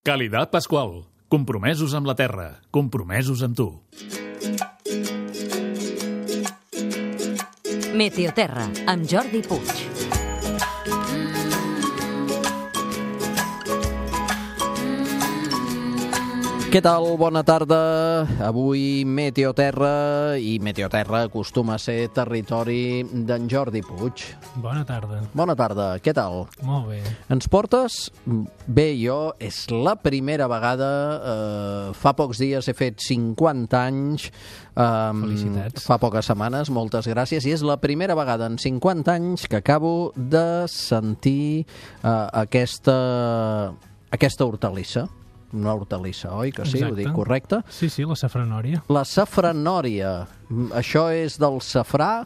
Calidad Pascual. Compromesos amb la terra. Compromesos amb tu. Meteoterra, amb Jordi Puig. Què tal? Bona tarda. Avui Meteoterra, i Meteoterra acostuma a ser territori d'en Jordi Puig. Bona tarda. Bona tarda. Què tal? Molt bé. Ens portes? Bé, jo és la primera vegada, fa pocs dies he fet 50 anys. Felicitats. Fa poques setmanes, moltes gràcies. I és la primera vegada en 50 anys que acabo de sentir aquesta hortalissa. Una hortalissa, oi que sí? Exacte. Ho dic correcte? Sí, la safranòria. La safranòria. Això és del safrà?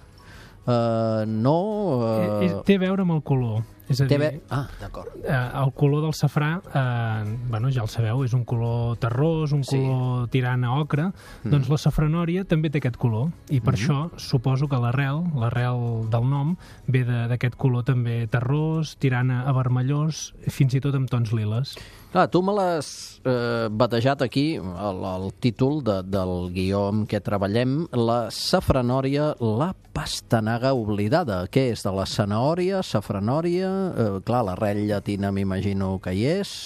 No? Té a veure amb el color. És a dir, d'acord. el color del safrà, ja el sabeu, és un color terrós, un color tirant a ocre, doncs la safranòria també té aquest color, i per això suposo que l'arrel del nom ve d'aquest color també terrós, tirant a vermellós, fins i tot amb tons liles. Clar, tu me l'has batejat aquí, el títol del guió amb què treballem, la safranòria, la pastanaga oblidada. Què és? De la zanahòria, safranòria? Clar, l'arrel llatina m'imagino que hi és.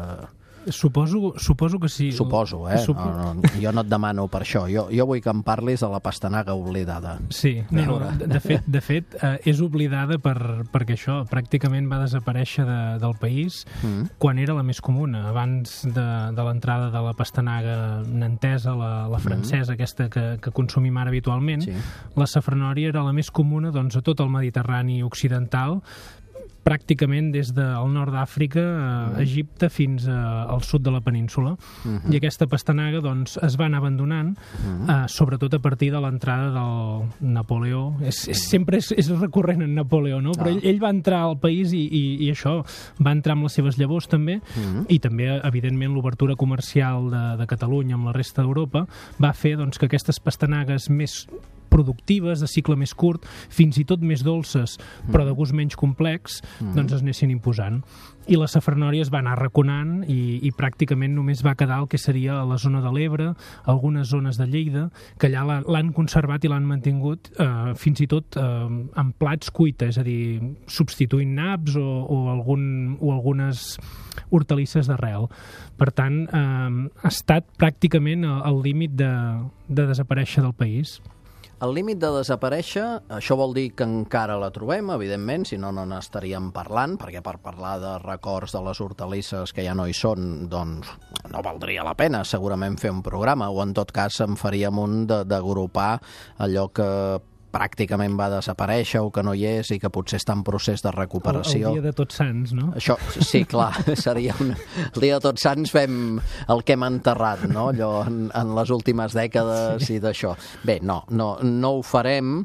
Suposo que sí. Suposo, jo no et demano per això. Jo vull que em parlis de la pastanaga oblidada. Sí, de fet, és oblidada perquè això pràcticament va desaparèixer del país quan era la més comuna. Abans de l'entrada de la pastanaga nantesa, la francesa, aquesta que consumim ara habitualment, la safranòria era la més comuna a tot el Mediterrani occidental, pràcticament des del nord d'Àfrica, Egipte, fins al sud de la península. I aquesta pastanaga es va anar abandonant, sobretot a partir de l'entrada del Napoleó. Sempre és recurrent en Napoleó, no? Però ell va entrar al país i això, va entrar amb les seves llavors també, i també, evidentment, l'obertura comercial de Catalunya amb la resta d'Europa va fer que aquestes pastanagues més productives, de cicle més curt, fins i tot més dolces, però de gust menys complex, es anessin imposant. I la safranòria es va anar arraconant i pràcticament només va quedar el que seria a la zona de l'Ebre, algunes zones de Lleida, que allà l'han conservat i l'han mantingut fins i tot en plats cuita, és a dir, substituint naps o algunes hortalisses d'arrel. Per tant, ha estat pràcticament al límit de desaparèixer del país. El límit de desaparèixer, això vol dir que encara la trobem, evidentment, si no n'estaríem parlant, perquè per parlar de records de les hortalisses que ja no hi són, doncs no valdria la pena segurament fer un programa, o en tot cas en faríem un d'agrupar allò que pràcticament va desaparèixer o que no hi és i que potser està en procés de recuperació. El dia de Tots Sants, no? Això, sí, clar, seria el dia de Tots Sants fem el que hem enterrat, no? Allò en les últimes dècades i d'això. Bé, no ho farem,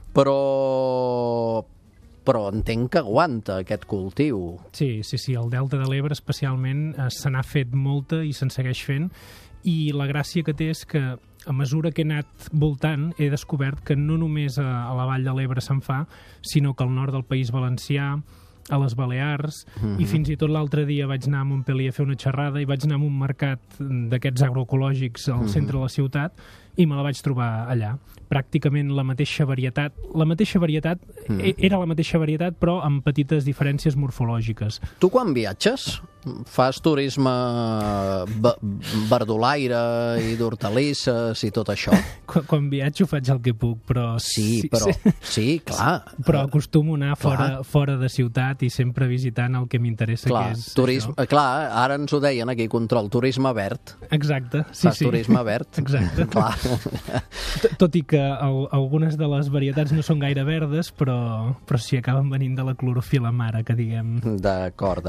però entenc que aguanta aquest cultiu. Sí, el Delta de l'Ebre especialment se n'ha fet molta i se'n segueix fent, i la gràcia que té és que a mesura que he anat voltant he descobert que no només a la Vall de l'Ebre se'n fa, sinó que al nord del País Valencià, a les Balears, i fins i tot l'altre dia vaig anar a Montpellier a fer una xerrada i vaig anar a un mercat d'aquests agroecològics al centre de la ciutat i me la vaig trobar allà. Pràcticament la mateixa varietat. Era la mateixa varietat, però amb petites diferències morfològiques. Tu quan viatges fas turisme verdolaire i d'hortalisses i tot això? Quan viatjo faig el que puc, però... Sí, clar. Però acostumo a anar fora de ciutat i sempre visitant el que m'interessa, que és turisme, això. Clar, ara ens ho deien aquí, control, turisme verd. Exacte, Fas turisme verd. Exacte. Clar. Tot i que algunes de les varietats no són gaire verdes, però sí acaben venint de la clorofil·la mare, que diguem. D'acord.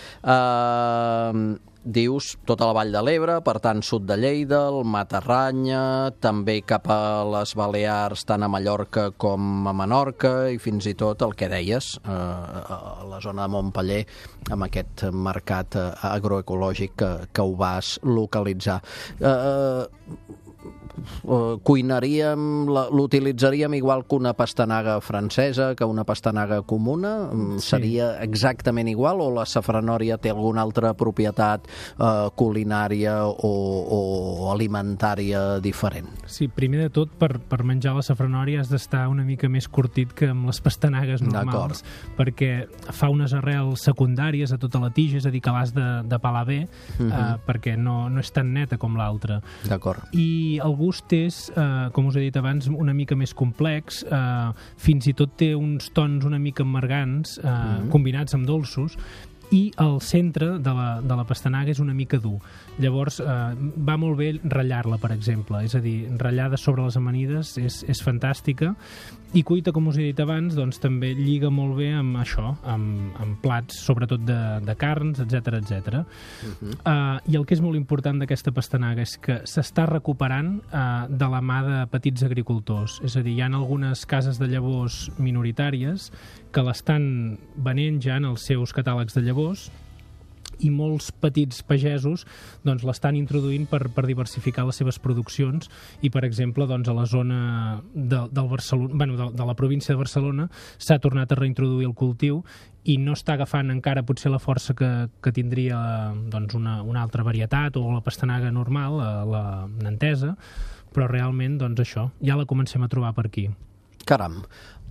Dius tota la Vall de l'Ebre, per tant, sud de Lleida, el Matarranya, també cap a les Balears, tant a Mallorca com a Menorca, i fins i tot el que deies, a la zona de Montpeller, amb aquest mercat agroecològic que ho vas localitzar. cuinaríem, l'utilitzaríem igual que una pastanaga francesa, que una pastanaga comuna? Seria exactament igual, o la safranòria té alguna altra propietat culinària o alimentària diferent? Sí, primer de tot, per menjar la safranòria has d'estar una mica més curtit que amb les pastanagues normals, perquè fa unes arrels secundàries a tota la tija, és a dir, que l'has de pelar bé, perquè no és tan neta com l'altra. D'acord. I el gust és, com us he dit abans, una mica més complex, fins i tot té uns tons una mica amargants, combinats amb dolços, i el centre de la pastanaga és una mica dur. Llavors, va molt bé ratllar-la, per exemple. És a dir, ratllada sobre les amanides és fantàstica, i cuita, com us he dit abans, doncs també lliga molt bé amb això, amb plats, sobretot de carns, etc. I el que és molt important d'aquesta pastanaga és que s'està recuperant de la mà de petits agricultors. És a dir, hi ha algunes cases de llavors minoritàries que l'estan venent ja en els seus catàlegs de llavors, i molts petits pagesos doncs, l'estan introduint per diversificar les seves produccions, i per exemple doncs, a la zona del Barcelona, de la província de Barcelona s'ha tornat a reintroduir el cultiu i no està agafant encara potser la força que tindria doncs, una altra varietat o la pastanaga normal, la nantesa, però realment doncs, això ja la comencem a trobar per aquí. Caram,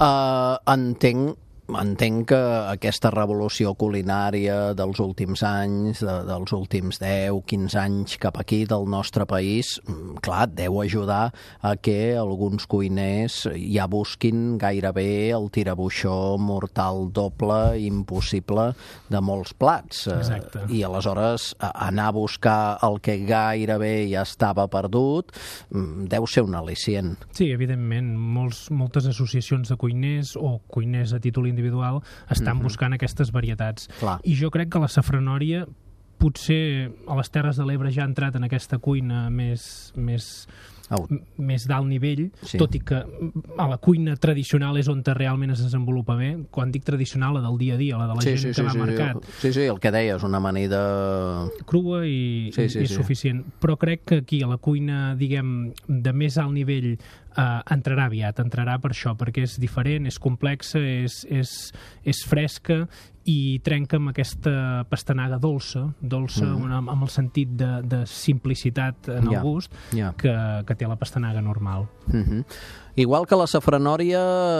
entenc que aquesta revolució culinària dels últims anys, dels últims 10-15 anys cap aquí del nostre país, clar, deu ajudar a que alguns cuiners ja busquin gairebé el tirabuixó mortal doble impossible de molts plats. Exacte. I aleshores anar a buscar el que gairebé ja estava perdut deu ser un al·licient. Sí, evidentment, moltes associacions de cuiners o cuiners a títol individual estan buscant aquestes varietats. Clar. I jo crec que la safranòria potser a les Terres de l'Ebre ja ha entrat en aquesta cuina més d'alt nivell, sí. Tot i que a la cuina tradicional és on realment es desenvolupa bé. Quan dic tradicional, la del dia a dia, la de la gent que va a mercat. Sí, el que deies, una amanida crua i suficient. Però crec que aquí a la cuina, diguem, de més alt nivell entrarà aviat, entrarà per això, perquè és diferent, és complexa, és fresca i trenca amb aquesta pastanaga dolça, amb el sentit de simplicitat en el gust que té la pastanaga normal. Igual que la safranòria,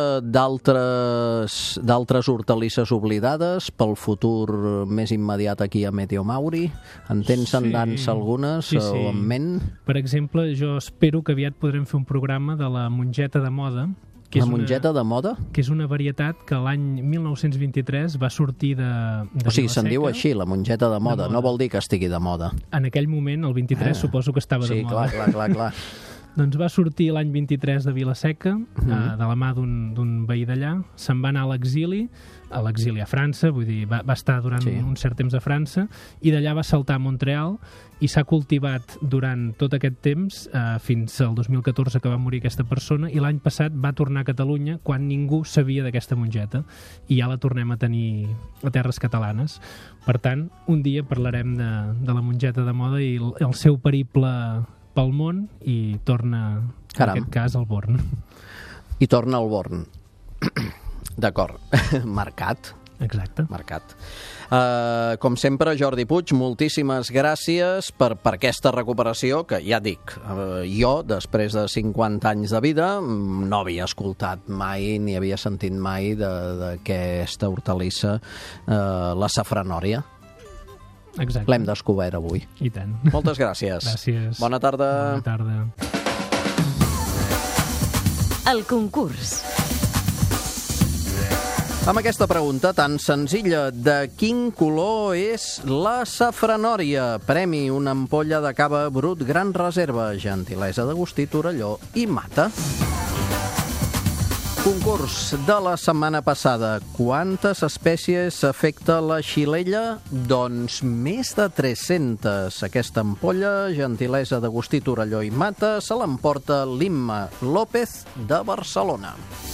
d'altres hortalisses oblidades pel futur més immediat aquí a Meteomauri? En tens en dansa algunes o en ment? Per exemple, jo espero que aviat podrem fer un programa de la mongeta de moda. La mongeta de moda? Que és una varietat que l'any 1923 va sortir de o sigui, se'n diu així, la mongeta de moda. No vol dir que estigui de moda. En aquell moment, el 23, suposo que estava de moda. Sí, clar. Doncs va sortir l'any 23 de Vila-seca, de la mà d'un veí d'allà. Se'n va anar a l'exili a França, vull dir, va estar durant un cert temps a França, i d'allà va saltar a Montreal i s'ha cultivat durant tot aquest temps, fins al 2014 que va morir aquesta persona, i l'any passat va tornar a Catalunya quan ningú sabia d'aquesta mongeta, i ja la tornem a tenir a terres catalanes. Per tant, un dia parlarem de la mongeta de moda i el seu periple pel món, i torna, en aquest cas, al Born. I torna al Born. D'acord. Marcat. Exacte. Marcat. Com sempre, Jordi Puig, moltíssimes gràcies per aquesta recuperació que, ja dic, jo, després de 50 anys de vida, no havia escoltat mai ni havia sentit mai d'aquesta hortalissa, la safranòria. Exacte. L'hem descobert avui. I tant. Moltes gràcies. Gràcies. Bona tarda. Bona tarda. El concurs. Amb aquesta pregunta tan senzilla, de quin color és la safranòria? Premi una ampolla de cava brut Gran Reserva, gentilesa d'Agustí Torelló i Mata. Concurs de la setmana passada. Quantes espècies afecta la xilella? Doncs més de 300. Aquesta ampolla, gentilesa d'Agustí Torelló i Mata, se l'emporta l'Imma López de Barcelona.